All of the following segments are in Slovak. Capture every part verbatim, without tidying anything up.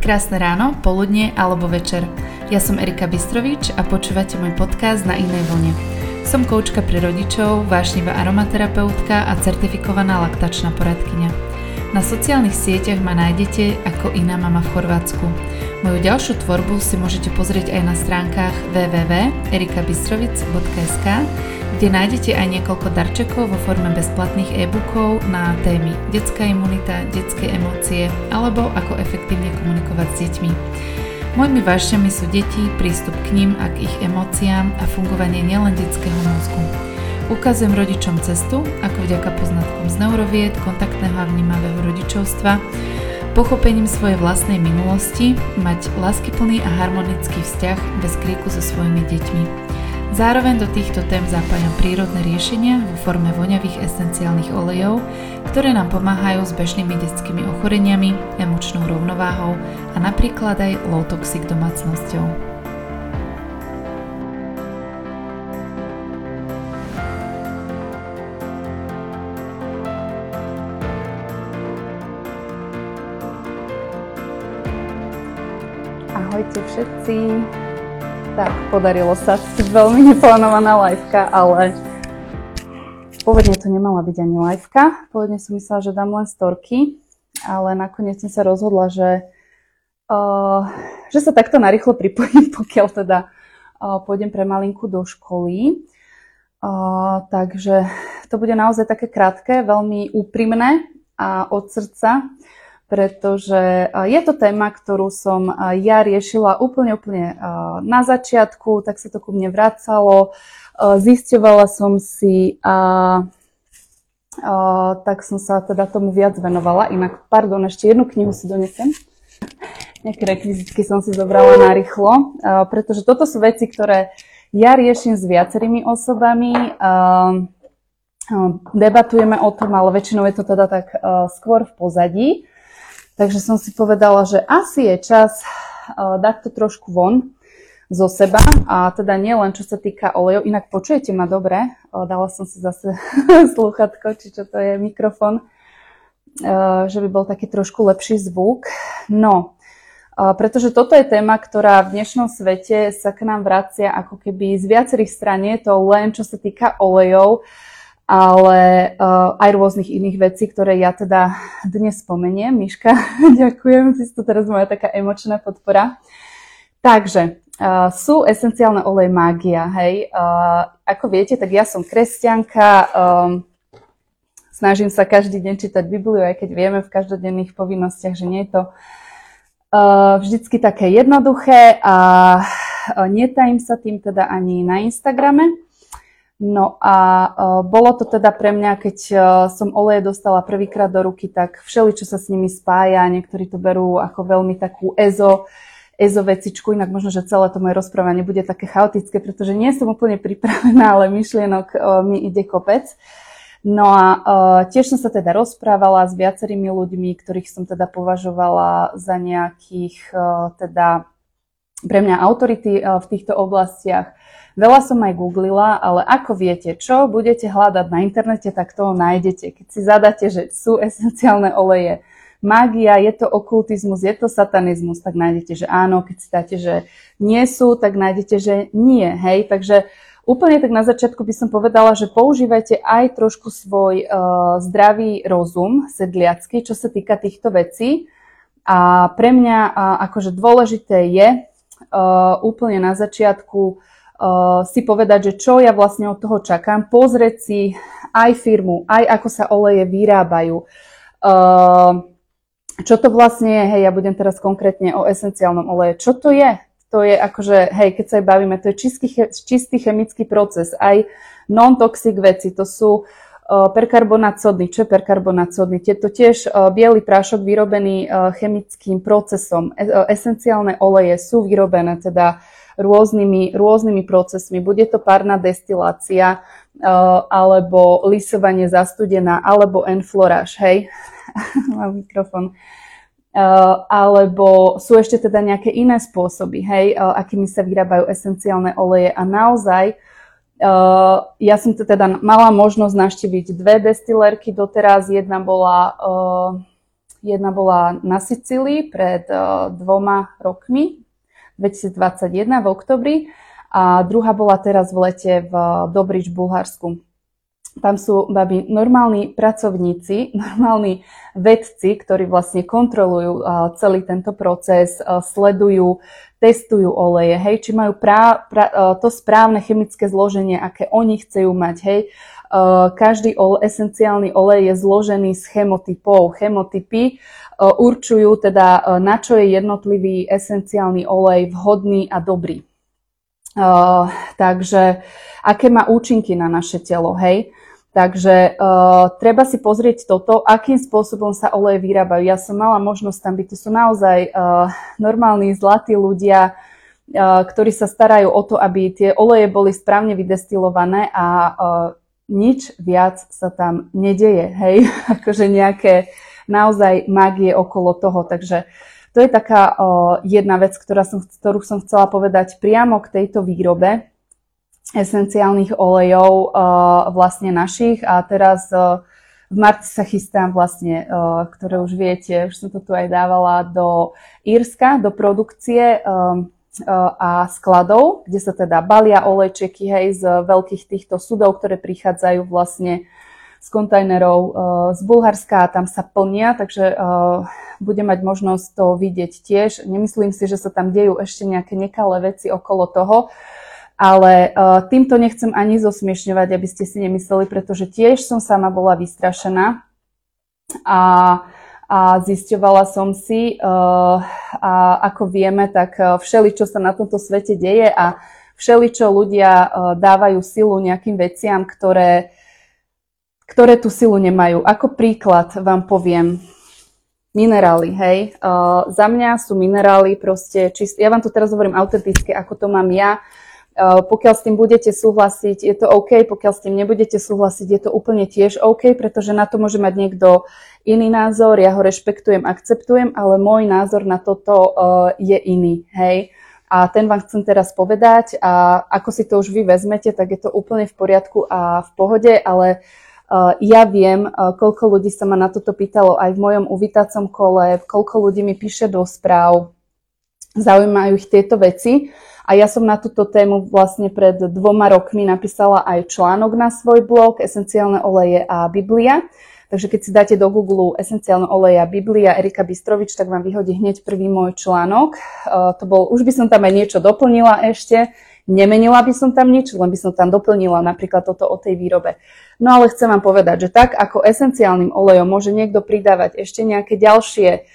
Krásne ráno, poludnie alebo večer. Ja som Erika Bystrovič a počúvate môj podcast Na inej vlne. Som koučka pre rodičov, vášnivá aromaterapeutka a certifikovaná laktačná poradkyňa. Na sociálnych sieťach ma nájdete ako Iná mama v Chorvátsku. Moju ďalšiu tvorbu si môžete pozrieť aj na stránkach w w w bodka erika bystrovic bodka es ká, kde nájdete aj niekoľko darčekov vo forme bezplatných e-bookov na témy detská imunita, detské emócie alebo ako efektívne komunikovať s deťmi. Mojimi vášňami sú deti, prístup k nim a k ich emóciám a fungovanie nielen detského mozgu. Ukazujem rodičom cestu, ako vďaka poznatkom z neurovied, kontaktného a vnímavého rodičovstva, pochopením svojej vlastnej minulosti, mať láskyplný a harmonický vzťah bez kríku so svojimi deťmi. Zároveň do týchto tém zapájam prírodné riešenia vo forme voňavých esenciálnych olejov, ktoré nám pomáhajú s bežnými detskými ochoreniami, emočnou rovnováhou a napríklad aj low toxic domácnosťou. Ahojte všetci. Tak, podarilo sa. Veľmi neplánovaná liveka, ale pôvodne to nemala byť ani liveka. Pôvodne som myslela, že dám len storky, ale nakoniec som sa rozhodla, že, uh, že sa takto narýchlo pripojím, pokiaľ teda uh, pôjdem pre malinku do školy. Uh, takže to bude naozaj také krátke, veľmi úprimné a od srdca, pretože je to téma, ktorú som ja riešila úplne, úplne na začiatku, tak sa to ku mne vracalo, zisťovala som si a, a tak som sa teda tomu viac venovala. Inak, pardon, ešte jednu knihu si donesem. Nejaké rekvizitky som si zobrala narýchlo, pretože toto sú veci, ktoré ja riešim s viacerými osobami. Debatujeme o tom, ale väčšinou je to teda tak skôr v pozadí. Takže som si povedala, že asi je čas uh, dať to trošku von zo seba a teda nie len čo sa týka olejov. Inak počujete ma dobre? Uh, dala som si zase slúchatko, či čo to je, mikrofón, uh, že by bol taký trošku lepší zvuk. No, uh, pretože toto je téma, ktorá v dnešnom svete sa k nám vracia ako keby z viacerých strán. Nie je to len čo sa týka olejov, ale uh, aj rôznych iných vecí, ktoré ja teda dnes spomeniem. Miška, ďakujem, ty si to teraz moja taká emočná podpora. Takže uh, sú esenciálne oleje mágia, hej. Uh, ako viete, tak ja som kresťanka, um, snažím sa každý deň čítať Bibliu, aj keď vieme v každodenných povinnostiach, že nie je to uh, vždycky také jednoduché a uh, netajím sa tým teda ani na Instagrame. No a uh, bolo to teda pre mňa, keď uh, som oleje dostala prvýkrát do ruky, tak všeli, čo sa s nimi spája, niektorí to berú ako veľmi takú ezo, ezo vecičku, inak možno, že celé to moje rozprávanie bude také chaotické, pretože nie som úplne pripravená, ale myšlienok uh, mi ide kopec. No a uh, tiež som sa teda rozprávala s viacerými ľuďmi, ktorých som teda považovala za nejakých uh, teda pre mňa autority uh, v týchto oblastiach. Veľa som aj googlila, ale ako viete, čo budete hľadať na internete, tak toho nájdete. Keď si zadáte, že sú esenciálne oleje mágia, je to okultizmus, je to satanizmus, tak nájdete, že áno. Keď si dáte, že nie sú, tak nájdete, že nie. Hej, takže úplne tak na začiatku by som povedala, že používajte aj trošku svoj uh, zdravý rozum, sedliacky, čo sa týka týchto vecí. A pre mňa uh, akože dôležité je uh, úplne na začiatku Uh, si povedať, že čo ja vlastne od toho čakám, pozrieť si aj firmu, aj ako sa oleje vyrábajú. Uh, čo to vlastne je, hej, ja budem teraz konkrétne o esenciálnom oleje. Čo to je? To je akože, hej, keď sa aj bavíme, to je čistý, čistý chemický proces, aj non-toxic veci, to sú uh, perkarbonát sodný. Čo je perkarbonát sodný? Je to tiež uh, biely prášok vyrobený uh, chemickým procesom. E- esenciálne oleje sú vyrobené teda rôznymi, rôznymi procesmi. Bude to párna destilácia, uh, alebo lisovanie zastudená, alebo enfloráž, hej? Mám mikrofón. Uh, alebo sú ešte teda nejaké iné spôsoby, hej, uh, akými sa vyrábajú esenciálne oleje. A naozaj, uh, ja som to teda mala možnosť navštíviť dve destilérky doteraz. Jedna bola, uh, Jedna bola na Sicílii pred uh, dvoma rokmi, dvetisícdvadsaťjeden v oktobri, a druhá bola teraz v lete v Dobridž, Bulharsku. Tam sú babi normálni pracovníci, normálni vedci, ktorí vlastne kontrolujú uh, celý tento proces, uh, sledujú, testujú oleje, hej, či majú prá, pra, uh, to správne chemické zloženie, aké oni chcú mať, hej. Uh, každý ole, esenciálny olej je zložený z chemotypov. Chemotypy uh, určujú teda, uh, na čo je jednotlivý esenciálny olej vhodný a dobrý. Uh, takže aké má účinky na naše telo, hej. Takže uh, treba si pozrieť toto, akým spôsobom sa oleje vyrábajú. Ja som mala možnosť tam byť, to sú naozaj uh, normálni, zlatí ľudia, uh, ktorí sa starajú o to, aby tie oleje boli správne vydestilované a uh, nič viac sa tam nedeje, hej, akože nejaké naozaj mágie okolo toho. Takže to je taká uh, jedna vec, ktorá som, ktorú som chcela povedať priamo k tejto výrobe esenciálnych olejov uh, vlastne našich. A teraz uh, v marci sa chystám vlastne, uh, ktoré už viete, už som to tu aj dávala, do Írska, do produkcie um, uh, a skladov, kde sa teda balia olejčeky, hej, z veľkých týchto sudov, ktoré prichádzajú vlastne z kontajnerov uh, z Bulharska a tam sa plnia, takže uh, budem mať možnosť to vidieť tiež. Nemyslím si, že sa tam dejú ešte nejaké nekalé veci okolo toho, ale uh, týmto nechcem ani zosmiešňovať, aby ste si nemysleli, pretože tiež som sama bola vystrašená a, a zisťovala som si, uh, a ako vieme, tak všeličo sa na tomto svete deje a všeličo ľudia uh, dávajú silu nejakým veciam, ktoré, ktoré tú silu nemajú. Ako príklad vám poviem minerály, hej. Uh, za mňa sú minerály proste čisté. Ja vám to teraz hovorím autenticky, ako to mám ja. Uh, pokiaľ s tým budete súhlasiť, je to OK, pokiaľ s tým nebudete súhlasiť, je to úplne tiež OK, pretože na to môže mať niekto iný názor, ja ho rešpektujem, akceptujem, ale môj názor na toto uh, je iný, hej. A ten vám chcem teraz povedať a ako si to už vy vezmete, tak je to úplne v poriadku a v pohode, ale uh, ja viem, uh, koľko ľudí sa ma na toto pýtalo aj v mojom uvítacom kole, koľko ľudí mi píše do správ, zaujímajú ich tieto veci. A ja som na túto tému vlastne pred dvoma rokmi napísala aj článok na svoj blog Esenciálne oleje a Biblia. Takže keď si dáte do Google Esenciálne oleje a Biblia Erika Bystrovič, tak vám vyhodí hneď prvý môj článok. Uh, to bol, už by som tam aj niečo doplnila ešte, nemenila by som tam nič, len by som tam doplnila napríklad toto o tej výrobe. No ale chcem vám povedať, že tak ako esenciálnym olejom môže niekto pridávať ešte nejaké ďalšie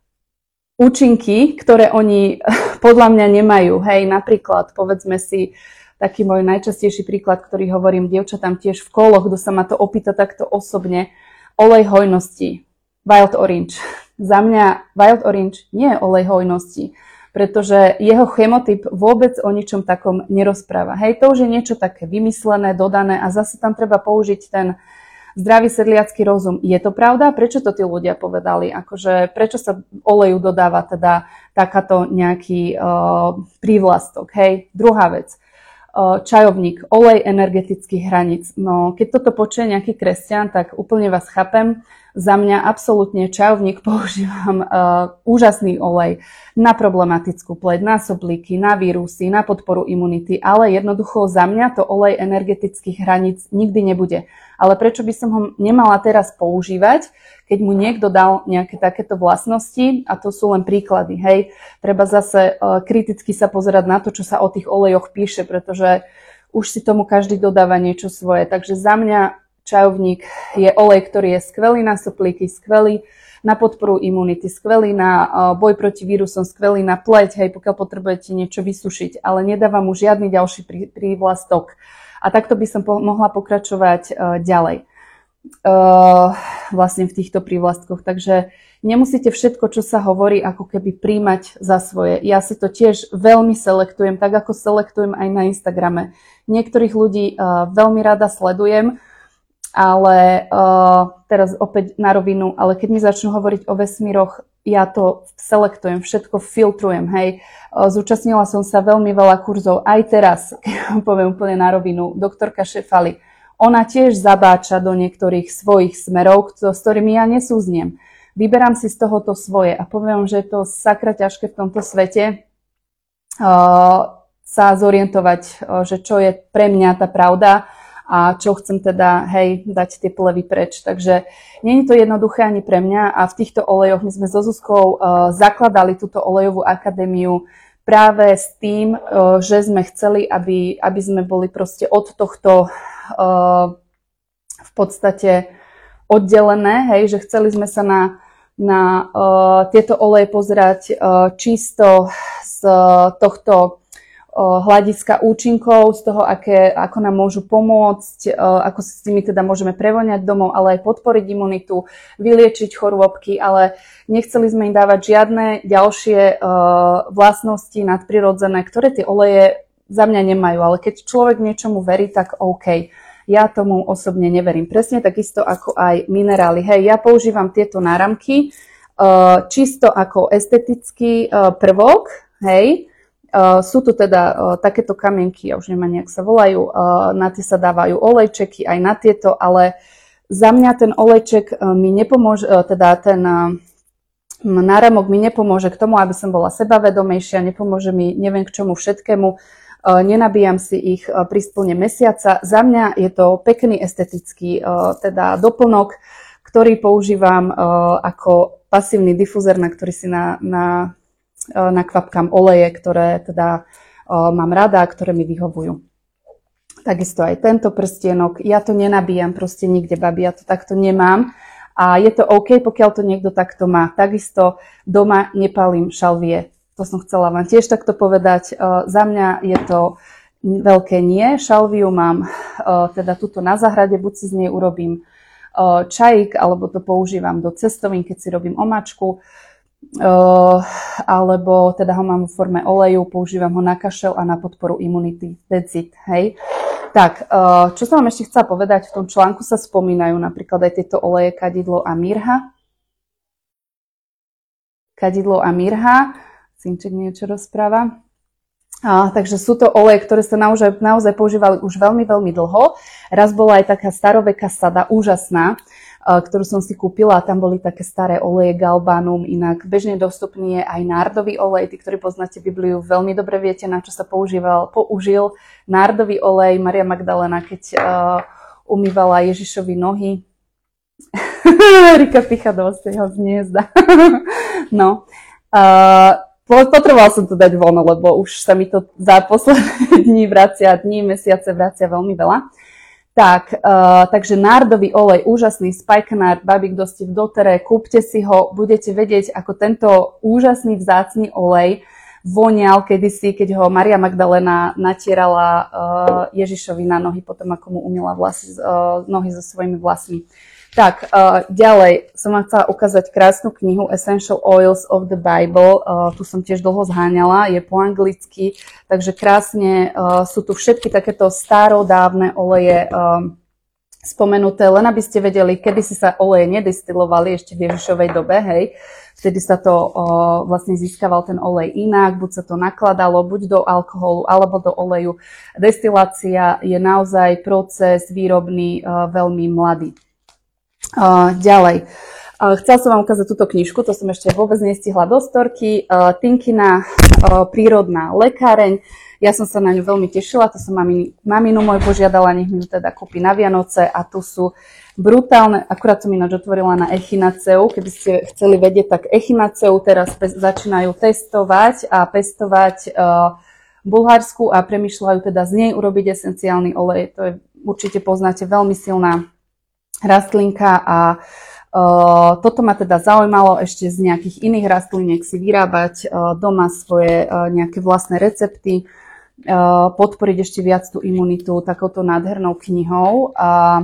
účinky, ktoré oni podľa mňa nemajú. Hej, napríklad, povedzme si, taký môj najčastejší príklad, ktorý hovorím dievčatám tiež v koloch, kto sa ma to opýta takto osobne, olej hojnosti, Wild Orange. Za mňa Wild Orange nie je olej hojnosti, pretože jeho chemotyp vôbec o ničom takom nerozpráva. Hej, to už je niečo také vymyslené, dodané a zase tam treba použiť ten zdravý sedliacky rozum. Je to pravda? Prečo to tí ľudia povedali? Akože, prečo sa oleju dodáva teda takáto nejaký uh, prívlastok? Hej, druhá vec. Uh, čajovník, olej energetických hraníc. No, keď toto počuje nejaký kresťan, tak úplne vás chápem. Za mňa absolútne čajovník používam uh, úžasný olej na problematickú pleť, na soplíky, na vírusy, na podporu imunity, ale jednoducho za mňa to olej energetických hraníc nikdy nebude. Ale prečo by som ho nemala teraz používať, keď mu niekto dal nejaké takéto vlastnosti, a to sú len príklady, hej. Treba zase uh, kriticky sa pozerať na to, čo sa o tých olejoch píše, pretože už si tomu každý dodáva niečo svoje. Takže za mňa čajovník je olej, ktorý je skvelý na soplíky, skvelý na podporu imunity, skvelý na uh, boj proti vírusom, skvelý na pleť, hej, pokiaľ potrebujete niečo vysušiť, ale nedáva mu žiadny ďalší prí, prívlastok. A takto by som po- mohla pokračovať uh, ďalej uh, vlastne v týchto prívlastkoch. Takže nemusíte všetko, čo sa hovorí, ako keby príjmať za svoje. Ja si to tiež veľmi selektujem, tak ako selektujem aj na Instagrame. Niektorých ľudí uh, veľmi rada sledujem, ale uh, teraz opäť na rovinu, ale keď mi začnú hovoriť o vesmíroch, ja to selektujem, všetko filtrujem, hej. Zúčastnila som sa veľmi veľa kurzov, aj teraz, keď vám poviem úplne na rovinu, doktorka Šefali, ona tiež zabáča do niektorých svojich smerov, s ktorými ja nesúzniem. vyberám si z tohoto svoje a poviem, že je to sakra ťažké v tomto svete uh, sa zorientovať, uh, že čo je pre mňa tá pravda a čo chcem teda, hej, dať tie plevy preč. Takže nie je to jednoduché ani pre mňa a v týchto olejoch my sme so Zuzkou uh, zakladali túto olejovú akadémiu práve s tým, uh, že sme chceli, aby, aby sme boli proste od tohto uh, v podstate oddelené, hej, že chceli sme sa na, na uh, tieto oleje pozerať uh, čisto z uh, tohto uh, hľadiska účinkov, z toho, aké, ako nám môžu pomôcť, uh, ako si s nimi teda môžeme prevoňať domov, ale aj podporiť imunitu, vyliečiť chorôbky, ale nechceli sme im dávať žiadne ďalšie uh, vlastnosti nadprirodzené, ktoré tie oleje za mňa nemajú, ale keď človek niečomu verí, tak OK. Ja tomu osobne neverím. Presne takisto ako aj minerály. Hej, ja používam tieto náramky uh, čisto ako estetický uh, prvok. Hej, uh, sú tu teda uh, takéto kamienky, ja už neviem, jak sa volajú, uh, na tie sa dávajú olejčeky aj na tieto, ale za mňa ten olejček uh, mi nepomôže, uh, teda ten uh, náramok mi nepomôže k tomu, aby som bola sebavedomejšia, nepomôže mi neviem k čomu všetkému. Nenabíjam si ich pri splne mesiaca. Za mňa je to pekný estetický teda doplnok, ktorý používam ako pasívny difúzer, na ktorý si na, na, nakvapkám oleje, ktoré teda mám rada, ktoré mi vyhovujú. Takisto aj tento prstienok. Ja to nenabíjam proste nikde, babi, ja to takto nemám. A je to OK, pokiaľ to niekto takto má. Takisto doma nepalím šalvie. To som chcela vám tiež takto povedať. Uh, za mňa je to veľké nie. Šalviu mám uh, teda tuto na záhrade, buď si z nej urobím uh, čajík, alebo to používam do cestovín, keď si robím omáčku, uh, alebo teda ho mám v forme oleju, používam ho na kašel a na podporu imunity. That's it, hej. Tak, uh, čo som vám ešte chcela povedať, v tom článku sa spomínajú napríklad aj tieto oleje kadidlo a mirha. Kadidlo a mirha. Synček niečo rozpráva. A, takže sú to oleje, ktoré sa naozaj, naozaj používali už veľmi, veľmi dlho. Raz bola aj taká staroveká sada, úžasná, a, ktorú som si kúpila. Tam boli také staré oleje galbanum, inak bežne dostupný je aj nárdový olej. Tí, ktorí poznáte Bibliu, veľmi dobre viete, na čo sa používal, použil nárdový olej. Maria Magdalena, keď uh, umývala Ježišovi nohy. Rika picha do ostého hniezda. No. Uh, Potrebovala som to dať von, lebo už sa mi to za posledné dní vracia, dní, mesiace vracia veľmi veľa. Tak, uh, takže nárdový olej, úžasný spikenard, babi, kto ste v dotere, kúpte si ho, budete vedieť, ako tento úžasný vzácny olej vonial kedysi, keď ho Maria Magdalena natierala uh, Ježišovi na nohy, potom ako mu umyla vlasy, uh, nohy so svojimi vlasmi. Tak, uh, ďalej som vám chcela ukázať krásnu knihu Essential Oils of the Bible. Uh, tu som tiež dlho zháňala, je po anglicky, takže krásne uh, sú tu všetky takéto starodávne oleje uh, spomenuté, len aby ste vedeli, kedy si sa oleje nedestilovali ešte v Ježišovej dobe, hej. Vtedy sa to uh, vlastne získaval ten olej inak, buď sa to nakladalo, buď do alkoholu, alebo do oleju. Destilácia je naozaj proces výrobný uh, veľmi mladý. Uh, ďalej. Uh, chcela som vám ukázať túto knižku, to som ešte vôbec nestihla do storky. Uh, Tinkina uh, prírodná lekáreň. Ja som sa na ňu veľmi tešila, to som mami, maminu môj požiadala, nech mi ju teda kúpi na Vianoce a tu sú brutálne, akurát som ináč otvorila na echinaceu, keby ste chceli vedieť, tak echinaceu teraz pe- začínajú testovať a pestovať uh, v Bulharsku a premýšľajú teda z nej urobiť esenciálny olej. To je, určite poznáte, veľmi silná rastlinka a uh, toto ma teda zaujímalo ešte z nejakých iných rastliniek si vyrábať uh, doma svoje uh, nejaké vlastné recepty, uh, podporiť ešte viac tú imunitu takouto nádhernou knihou. A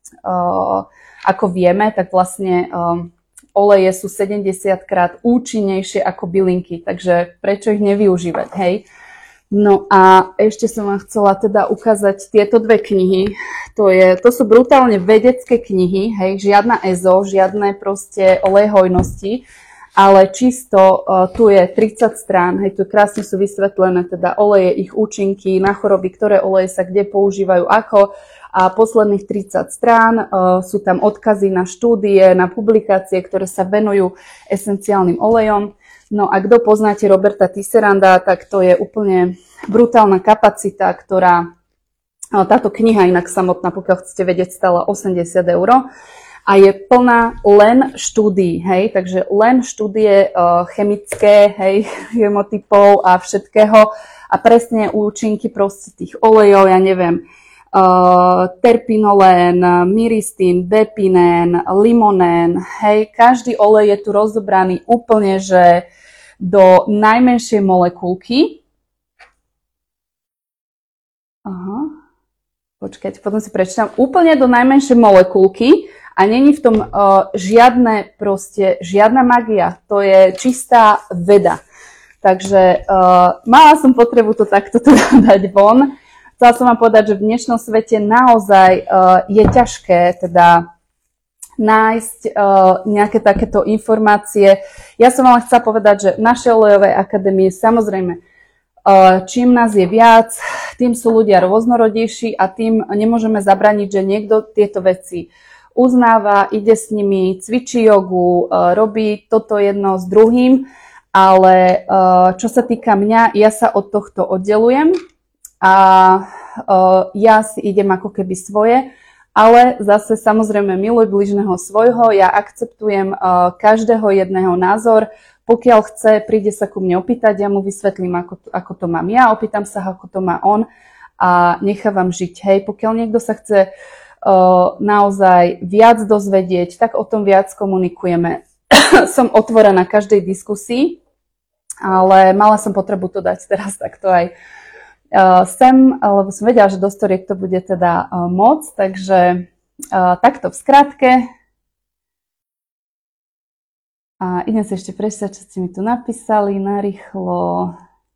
uh, ako vieme, tak vlastne um, oleje sú sedemdesiatkrát účinnejšie ako bylinky, takže prečo ich nevyužívať, hej? No a ešte som vám chcela teda ukázať tieto dve knihy. To, je, to sú brutálne vedecké knihy, hej, žiadna ezo, žiadne proste olej hojnosti, ale čisto uh, tu je tridsať strán, hej, tu krásne sú vysvetlené teda oleje, ich účinky na choroby, ktoré oleje sa kde používajú, ako, a posledných tridsať strán uh, sú tam odkazy na štúdie, na publikácie, ktoré sa venujú esenciálnym olejom. No a kto poznáte Roberta Tisseranda, tak to je úplne brutálna kapacita, ktorá, uh, táto kniha inak samotná, pokiaľ chcete vedieť, stála osemdesiat eur. A je plná len štúdií, hej, takže len štúdie uh, chemické, hej, chemotypov a všetkého a presne účinky proste tých olejov, ja neviem, uh, terpinolén, myristín, bepinén, limonén, hej, každý olej je tu rozobraný úplne, že do najmenšej molekulky. Aha, počkajte, potom si prečítam, úplne do najmenšej molekulky. A není v tom uh, žiadne proste, žiadna magia, to je čistá veda. Takže uh, mala som potrebu to takto teda dať von. Chcela som vám povedať, že v dnešnom svete naozaj uh, je ťažké teda nájsť uh, nejaké takéto informácie. Ja som ale chcela povedať, že v našej olejovej akadémii samozrejme uh, čím nás je viac, tým sú ľudia rôznorodejší a tým nemôžeme zabraniť, že niekto tieto veci uznáva, ide s nimi, cvičí jogu, robí toto jedno s druhým, ale čo sa týka mňa, ja sa od tohto oddelujem a ja si idem ako keby svoje, ale zase samozrejme miluj bližného svojho, ja akceptujem každého jedného názor, pokiaľ chce, príde sa ku mne opýtať, ja mu vysvetlím, ako to, ako to mám ja, opýtam sa, ako to má on a nechávam žiť. Hej, pokiaľ niekto sa chce Uh, naozaj viac dozvedieť, tak o tom viac komunikujeme. Som otvorená každej diskusii, ale mala som potrebu to dať teraz takto aj uh, sem, lebo som vedela, že do storiek to bude teda uh, moc, takže uh, takto v skratke. A idem sa ešte prečítať, čo ste mi tu napísali, narýchlo.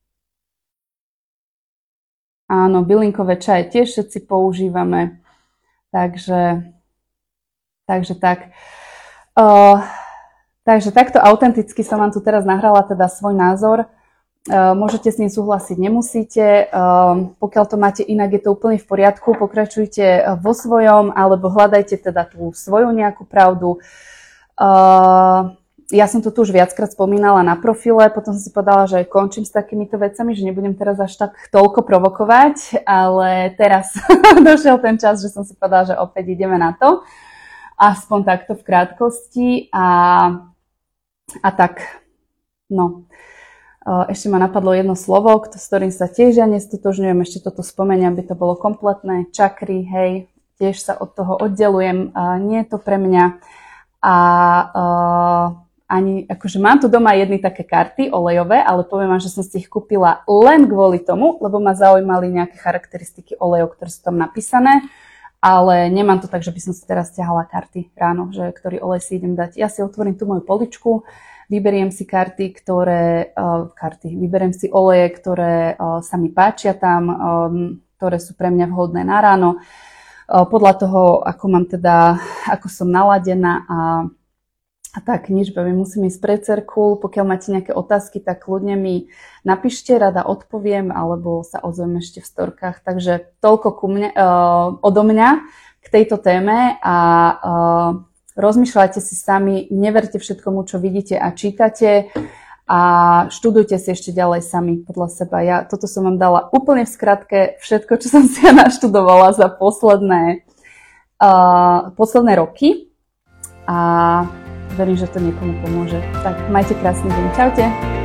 Áno, bylinkové čaje tiež všetci používame. Takže, takže tak. Uh, takže takto autenticky som vám tu teraz nahrala teda svoj názor. Uh, môžete s ním súhlasiť, nemusíte. Uh, pokiaľ to máte inak, je to úplne v poriadku. Pokračujte vo svojom, alebo hľadajte teda tú svoju nejakú pravdu. Uh, ja som to tu už viackrát spomínala na profile, potom som si povedala, že končím s takýmito vecami, že nebudem teraz až tak toľko provokovať, ale teraz došiel ten čas, že som si povedala, že opäť ideme na to. Aspoň takto v krátkosti a, a tak, no. Ešte ma napadlo jedno slovo, s ktorým sa tiež ja nestotožňujem, ešte toto spomeniem, aby to bolo kompletné. Čakry, hej, tiež sa od toho oddelujem, nie je to pre mňa. A uh, ani, akože mám tu doma jedny také karty olejové, ale poviem vám, že som si ich kúpila len kvôli tomu, lebo ma zaujímali nejaké charakteristiky olejov, ktoré sú tam napísané, ale nemám to tak, že by som si teraz ťahala karty ráno, že ktorý olej si idem dať. Ja si otvorím tú moju poličku, vyberiem si karty, ktoré, uh, karty, vyberiem si oleje, ktoré uh, sa mi páčia tam, um, ktoré sú pre mňa vhodné na ráno, uh, podľa toho, ako mám teda, ako som naladená a A tak, nič, babi, musím ísť pre cerku. Pokiaľ máte nejaké otázky, tak kľudne mi napíšte, rada odpoviem, alebo sa ozvem ešte v storkách. Takže toľko ku mne, uh, odo mňa k tejto téme a uh, rozmýšľajte si sami, neverte všetkomu, čo vidíte a čítate a študujte si ešte ďalej sami podľa seba. Ja toto som vám dala úplne v skratke všetko, čo som si ja naštudovala za posledné, uh, posledné roky a verím, že to niekomu pomôže. Tak majte krásny deň. Čaute.